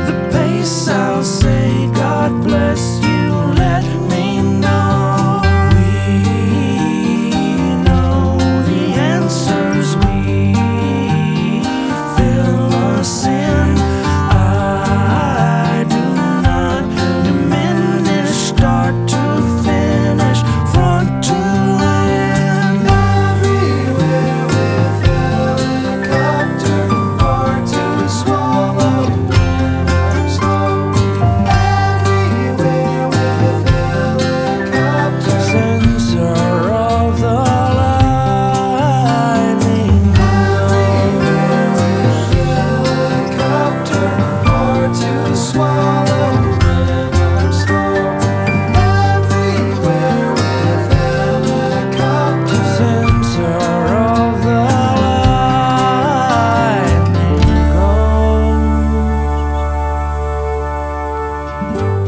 the pace, I'll say, God bless you, let me know. We know the answers, we fill us in. I do not diminish, start to finish, front to end. Everywhere with helicopter, hard to swallow when I'm slow. Everywhere with helicopter, sensor of the lightning. Everywhere with helicopter, hard to swallow when I'm slow. Everywhere with helicopter, sensor of the lightning goes.